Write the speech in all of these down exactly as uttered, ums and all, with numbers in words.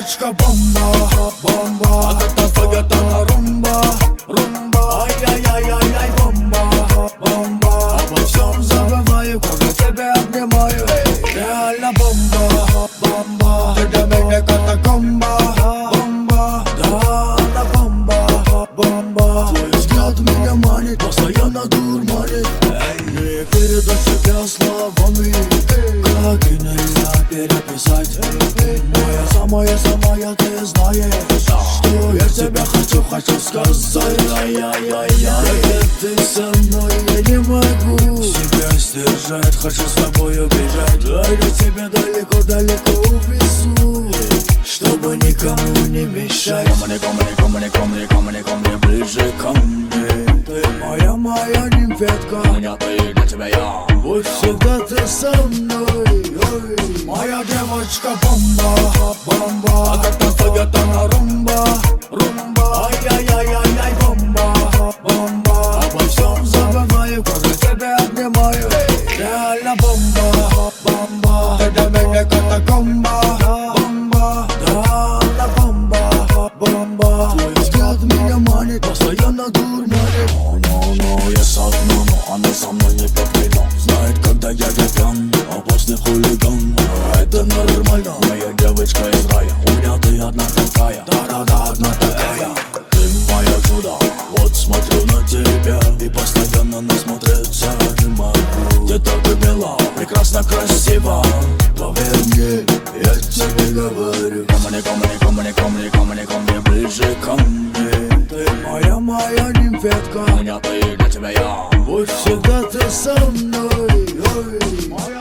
девочка бомба, бомба. А как танцует она румба, румба. Ай-яй-яй-яй-яй, бомба, бомба. Обо всем забываю, когда тебя обнимаю. Реально бомба, бомба. Ты для меня катакомба, бомба. Да, она бомба, бомба. Твой взгляд меня манит, постоянно дурманит. Не передать себя словами, как и нельзя переписать. Моя самая, самая, ты знаешь, что я тебя хочу, хочу сказать. Ай-яй-яй-яй, ты со мной, я не могу себя сдержать, хочу с тобой убежать. Дай я тебя далеко-далеко увезу, чтобы никому не мешать. Ко мне, ко мне, ко мне, ко мне, ко мне, ближе ко мне. Ты моя, моя нимфетка, у меня ты, для тебя я. Будь всегда ты со мной, ой. Моя девочка бомба, бомба. А как танцует она румба, румба. Ай-яй-яй-яй-яй, бомба, бомба. Обо всем забываю, когда тебя обнимаю. Реально бомба, бомба. Ты для меня катакомба, бомба. Да, она бомба, бомба. Твой взгляд меня манит, постоянно дурманит. Но-но-но, я со дна, но она со мной не по вину. Знает, когда я пьян, опасный хулиган. Это нормально, моя девочка из рая. У меня ты одна такая, да-да-да, одна такая. Ты моя чудо, вот смотрю на тебя и постоянно насмотреться не могу. Ты так и мила, прекрасно, красиво. Поверь мне, я тебе говорю. Ко мне, ко мне, ко мне, ко мне, ко мне, ко мне, ближе ко мне. Ты моя, моя нимфетка, у меня ты, для тебя я. Будь всегда ты со мной, ой. Моя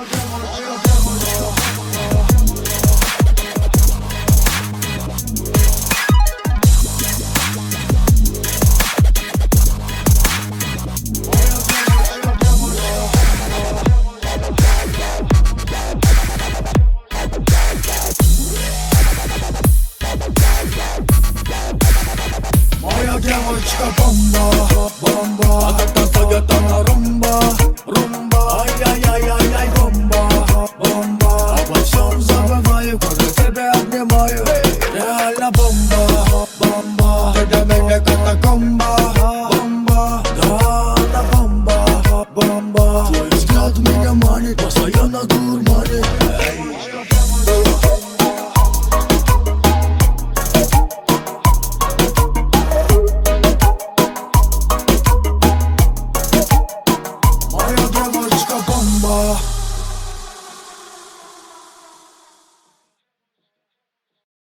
девочка бомба, бомба. А как танцует она румба, румба. Ай-яй-яй-яй-яй, бомба, бомба. Обо всем забываю, когда тебя обнимаю. Реально бомба, бомба. Ты для меня катакомба.